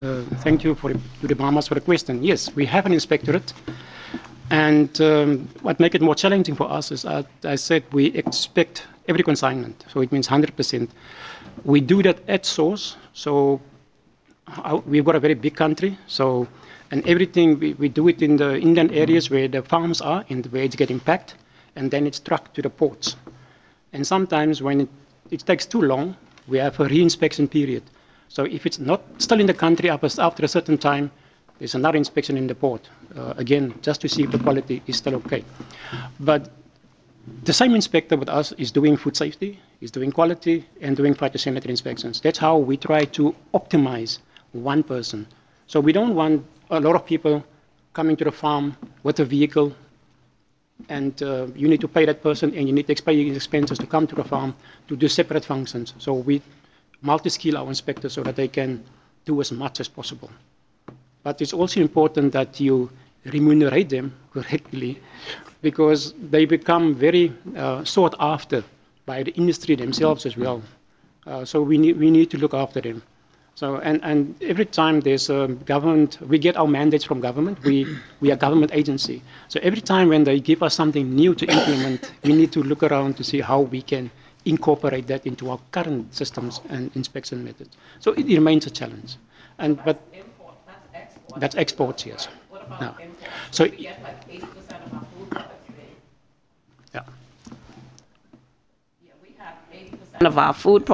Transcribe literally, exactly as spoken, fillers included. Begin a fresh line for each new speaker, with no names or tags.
Uh, thank you for to the Bahamas for the question. Yes, we have an inspectorate, and um, what makes it more challenging for us is, uh, I said, we expect every consignment, so it means one hundred percent. We do that at source, so uh, we've got a very big country, so and everything we, we do it in the inland areas where the farms are and where it's getting packed, and then it's trucked to the ports. And sometimes when it, it takes too long, we have a re-inspection period. So if it's not still in the country after a certain time, there's another inspection in the port, uh, again, just to see if the quality is still okay. But the same inspector with us is doing food safety, is doing quality, and doing phytosanitary inspections. That's how we try to optimize one person. So we don't want a lot of people coming to the farm with a vehicle, and uh, you need to pay that person, and you need to pay expenses to come to the farm to do separate functions. So we multi-skill our inspectors so that they can do as much as possible. But it's also important that you remunerate them correctly, because they become very uh, sought after by the industry themselves as well. Uh, so we need, we need to look after them. So, and, and every time there's a government, we get our mandates from government, we, we are a government agency. So every time when they give us something new to implement, we need to look around to see how we can incorporate that into our current systems and inspection methods. So it remains a challenge. And,
So
but
that's import, that's export.
that's exports, yes.
What about
No.
import?
So,
We get like eighty percent of our food products there.
yeah.
Yeah, we have eighty percent of our food